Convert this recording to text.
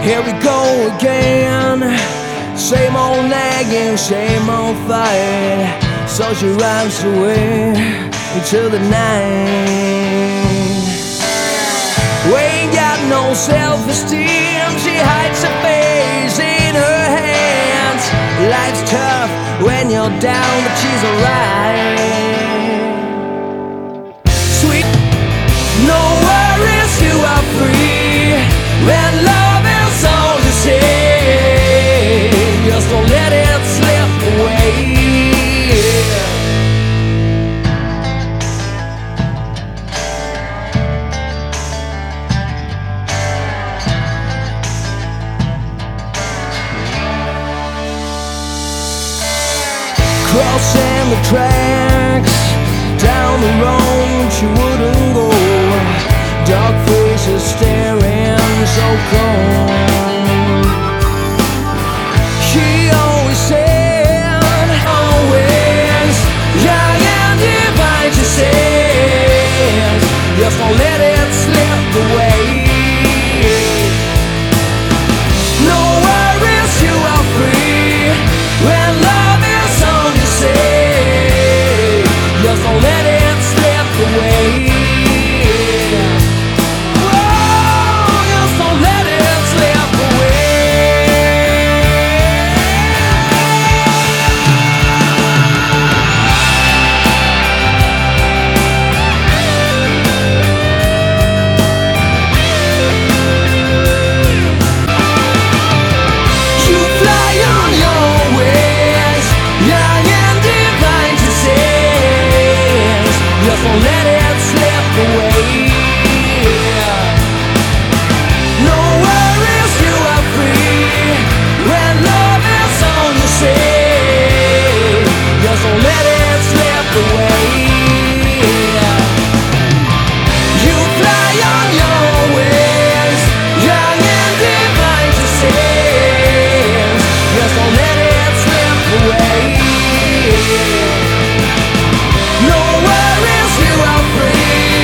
Here we go again. Same old nagging, same old fight. So she runs away into the night. We ain't got no self-esteem. She hides her face in her hands. Life's tough when you're down, but she's alright. Sweet, no worries, you are free. When love is all you see, just don't let it slip away. Crossing the tracks down the road she wouldn't